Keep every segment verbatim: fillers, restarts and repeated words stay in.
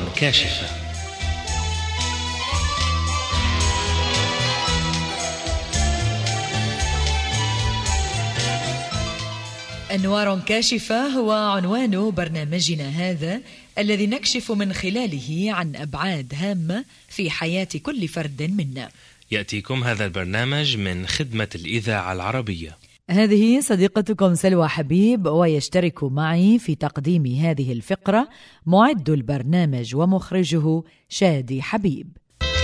كاشفة. أنوار كاشفة هو عنوان برنامجنا هذا، الذي نكشف من خلاله عن أبعاد هامة في حياة كل فرد منا. يأتيكم هذا البرنامج من خدمة الإذاعة العربية. هذه صديقتكم سلوى حبيب، ويشترك معي في تقديم هذه الفقرة معد البرنامج ومخرجه شادي حبيب.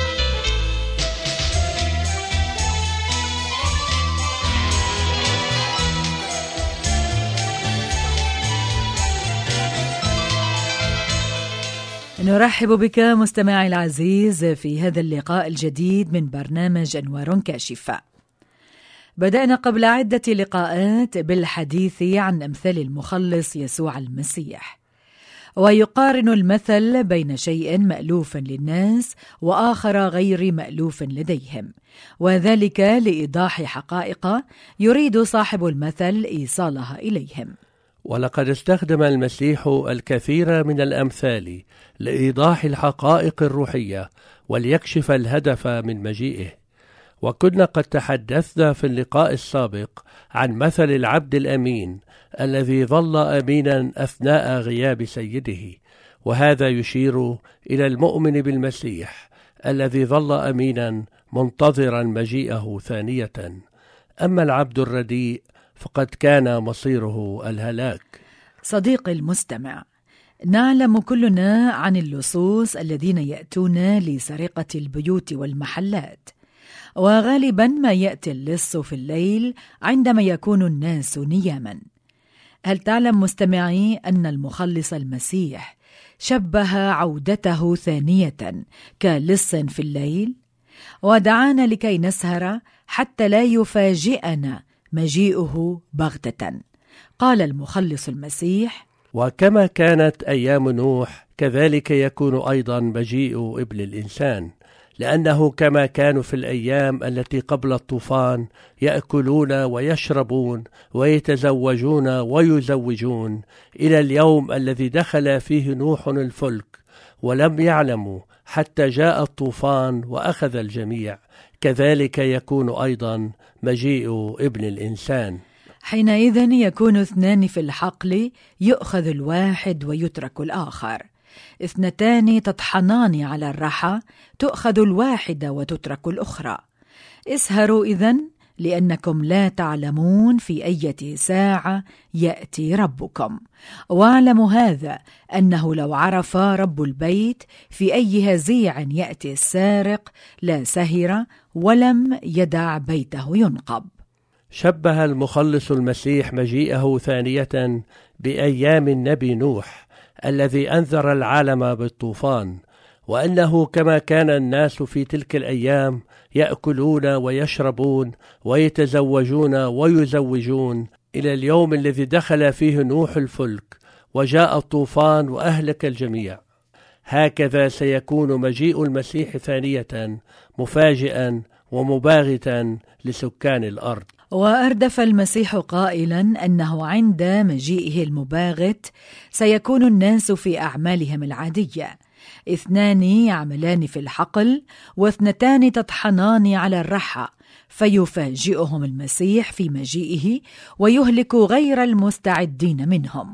نرحب بك مستمعي العزيز في هذا اللقاء الجديد من برنامج أنوار كاشفة. بدأنا قبل عدة لقاءات بالحديث عن أمثال المخلص يسوع المسيح، ويقارن المثل بين شيء مألوف للناس وآخر غير مألوف لديهم، وذلك لإيضاح حقائق يريد صاحب المثل إيصالها إليهم. ولقد استخدم المسيح الكثير من الأمثال لإيضاح الحقائق الروحية وليكشف الهدف من مجيئه. وكنا قد تحدثنا في اللقاء السابق عن مثل العبد الأمين الذي ظل أمينا أثناء غياب سيده، وهذا يشير إلى المؤمن بالمسيح الذي ظل أمينا منتظرا مجيئه ثانية. أما العبد الرديء فقد كان مصيره الهلاك. صديقي المستمع، نعلم كلنا عن اللصوص الذين يأتون لسرقة البيوت والمحلات، وغالبا ما يأتي اللص في الليل عندما يكون الناس نياما. هل تعلم مستمعي أن المخلص المسيح شبه عودته ثانية كلص في الليل، ودعانا لكي نسهر حتى لا يفاجئنا مجيئه بغتة؟ قال المخلص المسيح: وكما كانت أيام نوح كذلك يكون أيضا مجيء ابن الإنسان، لأنه كما كانوا في الأيام التي قبل الطوفان يأكلون ويشربون ويتزوجون ويزوجون إلى اليوم الذي دخل فيه نوح الفلك ولم يعلموا حتى جاء الطوفان وأخذ الجميع، كذلك يكون أيضا مجيء ابن الإنسان. حينئذ يكون اثنان في الحقل، يؤخذ الواحد ويترك الآخر. اثنتان تطحنان على الرحى، تؤخذ الواحدة وتترك الأخرى. اسهروا إذن، لأنكم لا تعلمون في أية ساعة يأتي ربكم. واعلموا هذا، أنه لو عرف رب البيت في أي هزيع يأتي السارق لا سهر ولم يدع بيته ينقب. شبه المخلص المسيح مجيئه ثانية بأيام النبي نوح الذي أنذر العالم بالطوفان، وأنه كما كان الناس في تلك الأيام يأكلون ويشربون ويتزوجون ويزوجون إلى اليوم الذي دخل فيه نوح الفلك وجاء الطوفان وأهلك الجميع، هكذا سيكون مجيء المسيح ثانية مفاجئا ومباغتا لسكان الأرض. وأردف المسيح قائلا أنه عند مجيئه المباغت سيكون الناس في أعمالهم العادية، اثنان يعملان في الحقل واثنتان تطحنان على الرحى، فيفاجئهم المسيح في مجيئه ويهلك غير المستعدين منهم.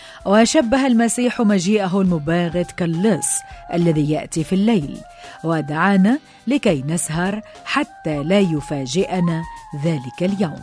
وشبه المسيح مجيئه المباغت كاللص الذي يأتي في الليل، ودعانا لكي نسهر حتى لا يفاجئنا ذلك اليوم.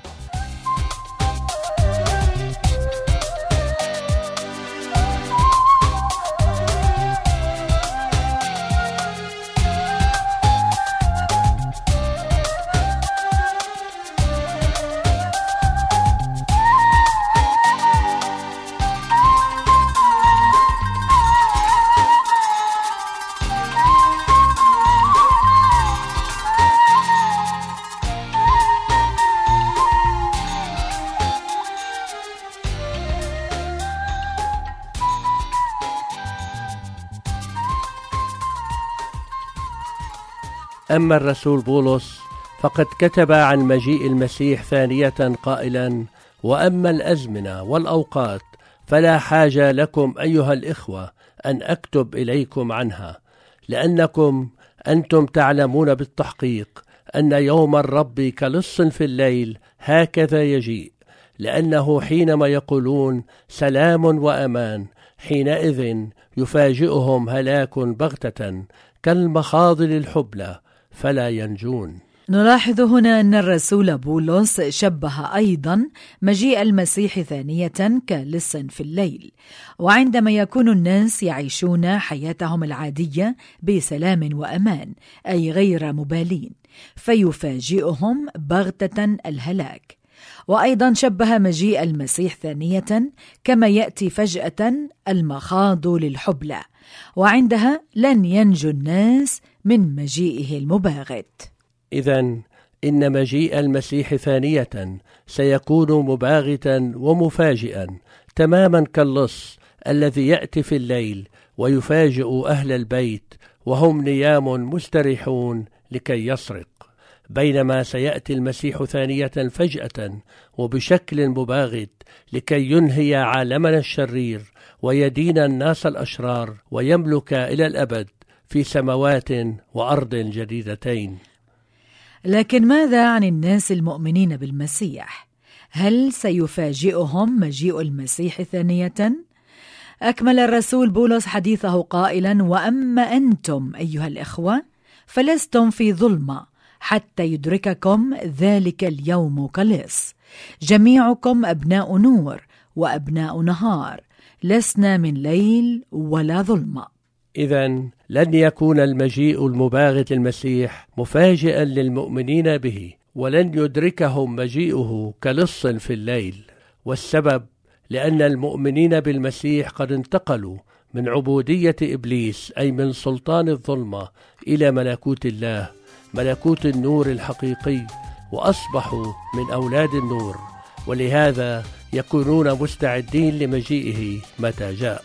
أما الرسول بولس فقد كتب عن مجيء المسيح ثانية قائلا: وأما الأزمنة والأوقات فلا حاجة لكم أيها الإخوة أن أكتب إليكم عنها، لأنكم أنتم تعلمون بالتحقيق أن يوم الرب كلص في الليل هكذا يجيء، لأنه حينما يقولون سلام وأمان حينئذ يفاجئهم هلاك بغتة كالمخاضل الحبلى فلا ينجون. نلاحظ هنا أن الرسول بولس شبه أيضا مجيء المسيح ثانية كلص في الليل، وعندما يكون الناس يعيشون حياتهم العادية بسلام وأمان أي غير مبالين، فيفاجئهم بغتة الهلاك. وأيضا شبه مجيء المسيح ثانية كما يأتي فجأة المخاض للحبلى، وعندها لن ينجو الناس من مجيئه المباغت. إذن إن مجيء المسيح ثانية سيكون مباغتا ومفاجئا تماما كاللص الذي يأتي في الليل ويفاجئ أهل البيت وهم نيام مستريحون لكي يسرق، بينما سيأتي المسيح ثانية فجأة وبشكل مباغت لكي ينهي عالمنا الشرير ويدين الناس الأشرار ويملك إلى الأبد في سماوات وأرض جديدتين. لكن ماذا عن الناس المؤمنين بالمسيح؟ هل سيفاجئهم مجيء المسيح ثانية؟ أكمل الرسول بولس حديثه قائلا: وأما أنتم أيها الإخوة فلستم في ظلمة حتى يدرككم ذلك اليوم كلص، جميعكم أبناء نور وأبناء نهار، لسنا من ليل ولا ظلمة. إذن لن يكون المجيء المباغت المسيح مفاجئا للمؤمنين به، ولن يدركهم مجيئه كلص في الليل، والسبب لأن المؤمنين بالمسيح قد انتقلوا من عبودية إبليس أي من سلطان الظلمة إلى ملكوت الله، ملكوت النور الحقيقي، وأصبحوا من أولاد النور، ولهذا يكونون مستعدين لمجيئه متى جاء.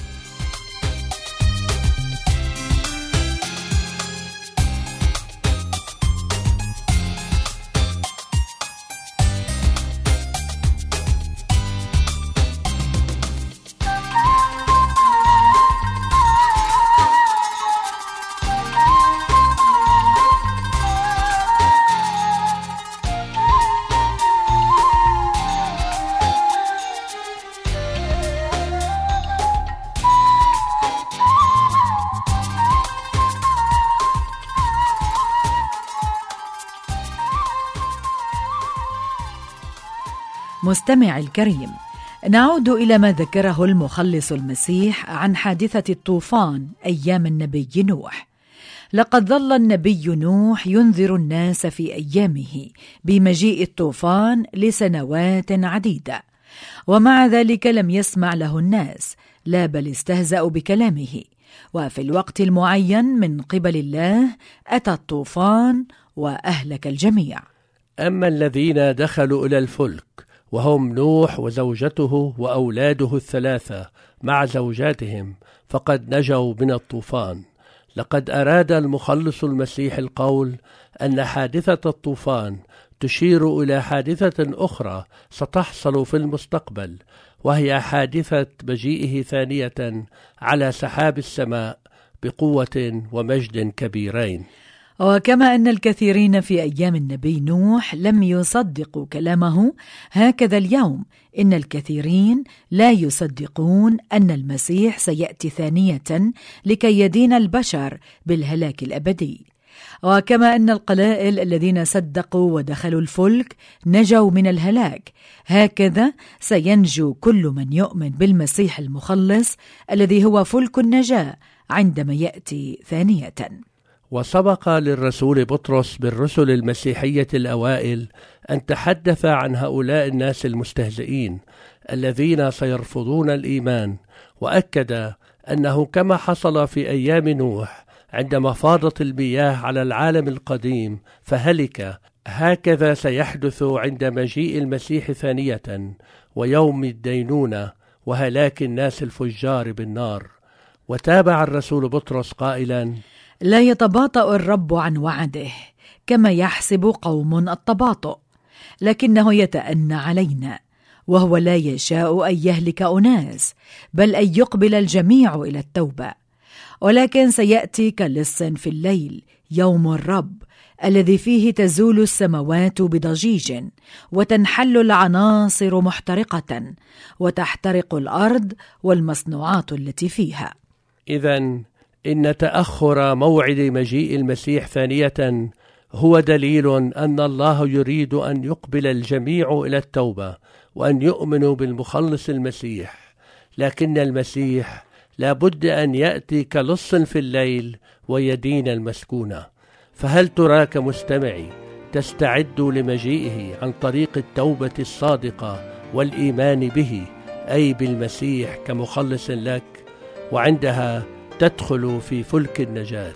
مستمع الكريم، نعود إلى ما ذكره المخلص المسيح عن حادثة الطوفان أيام النبي نوح. لقد ظل النبي نوح ينذر الناس في أيامه بمجيء الطوفان لسنوات عديدة، ومع ذلك لم يسمع له الناس، لا بل استهزأوا بكلامه، وفي الوقت المعين من قبل الله أتى الطوفان وأهلك الجميع. أما الذين دخلوا إلى الفلك وهم نوح وزوجته وأولاده الثلاثة مع زوجاتهم فقد نجوا من الطوفان. لقد أراد المخلص المسيح القول أن حادثة الطوفان تشير إلى حادثة أخرى ستحصل في المستقبل، وهي حادثة مجيئه ثانية على سحاب السماء بقوة ومجد كبيرين. وكما أن الكثيرين في أيام النبي نوح لم يصدقوا كلامه، هكذا اليوم إن الكثيرين لا يصدقون أن المسيح سيأتي ثانية لكي يدين البشر بالهلاك الأبدي. وكما أن القلائل الذين صدقوا ودخلوا الفلك نجوا من الهلاك، هكذا سينجو كل من يؤمن بالمسيح المخلص الذي هو فلك النجاة عندما يأتي ثانية. وسبق للرسول بطرس بالرسل المسيحية الأوائل أن تحدث عن هؤلاء الناس المستهزئين الذين سيرفضون الإيمان، وأكد أنه كما حصل في أيام نوح عندما فاضت المياه على العالم القديم فهلك، هكذا سيحدث عند مجيء المسيح ثانية ويوم الدينونة وهلاك الناس الفجار بالنار. وتابع الرسول بطرس قائلا: لا يتباطأ الرب عن وعده كما يحسب قوم التباطؤ، لكنه يتأنى علينا، وهو لا يشاء أن يهلك أناس، بل أن يقبل الجميع إلى التوبة. ولكن سيأتي كلص في الليل يوم الرب الذي فيه تزول السماوات بضجيج، وتنحل العناصر محترقة، وتحترق الأرض والمصنوعات التي فيها. إذن إن تأخر موعد مجيء المسيح ثانية هو دليل أن الله يريد أن يقبل الجميع إلى التوبة وأن يؤمنوا بالمخلص المسيح، لكن المسيح لا بد أن يأتي كلص في الليل ويدين المسكونة. فهل تراك مستمعي تستعد لمجيئه عن طريق التوبة الصادقة والإيمان به، أي بالمسيح كمخلص لك، وعندها تدخل في فلك النجاة؟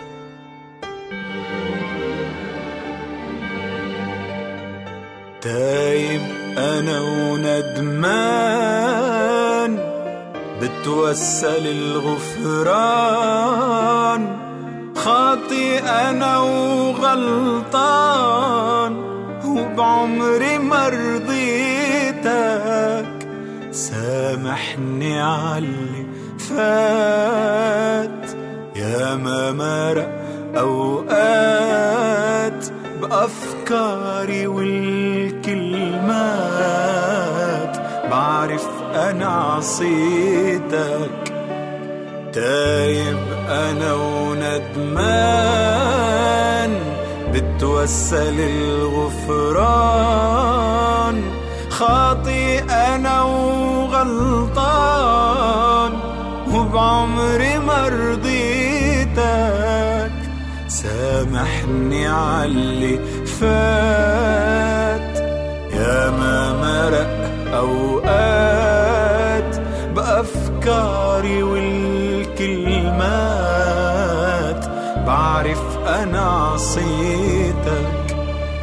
تايب أنا وندمان، بتوسل الغفران، خاطي أنا وغلطان، وبعمري مرضيتك، سامحني عاللي فات، يا ما مرق أوقات بأفكاري والكلمات، بعرف أنا عصيتك. تايب أنا وندمان، بتوسل الغفران، خاطي أنا وغلطان، وبعمري مرضيتك، سامحني عاللي فات، يا ما مرق أوقات بأفكاري والكلمات، بعرف أنا عصيتك.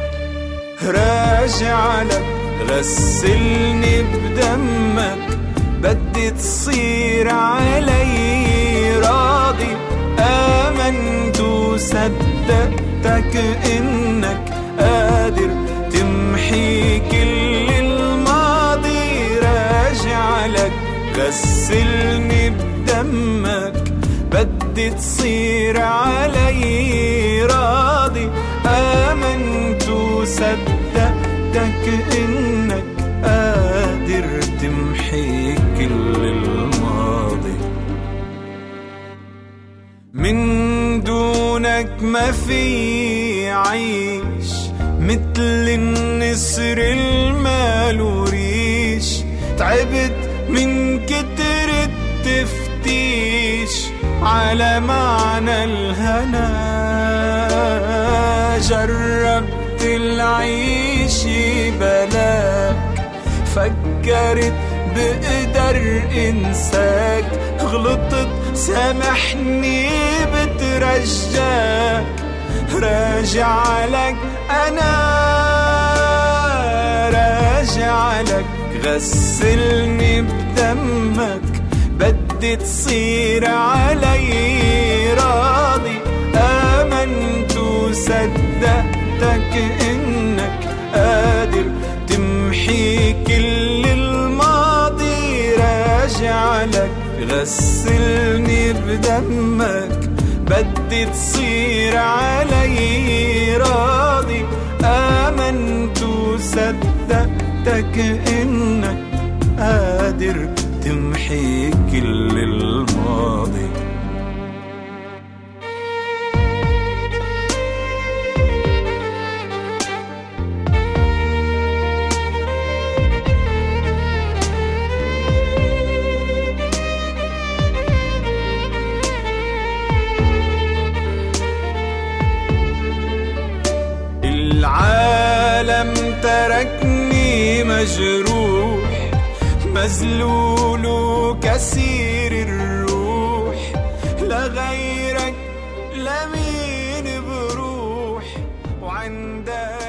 راجع لك غسلني بدمك، بدي تصير علي راضي، آمنت وصدقتك إنك قادر تمحي كل الماضي. راجع لك غسلني بدمك، بدي تصير علي راضي، آمنت وصدقتك إنك قادر تمحي كل الماضي. من دونك ما في عيش، مثل النسر المال ريش، تعبت من كتر التفتيش على معنى الهنا. جربت العيش بلاك، فكرت بقدر انساك، غلطت سامحني بترجاك. راجع لك أنا، راجع لك غسلني بدمك، بدي تصير علي راضي، آمنت وصدقتك إنك قادر تمحي كل الماضي. راجع لك غسلني بدمك، بدي تصير علي راضي، آمنت وصدقتك إنك قادر تمحي كل الماضي. العالم تركني مجروح، مذلول وكسير الروح، لغيرك لمين بروح، وعندك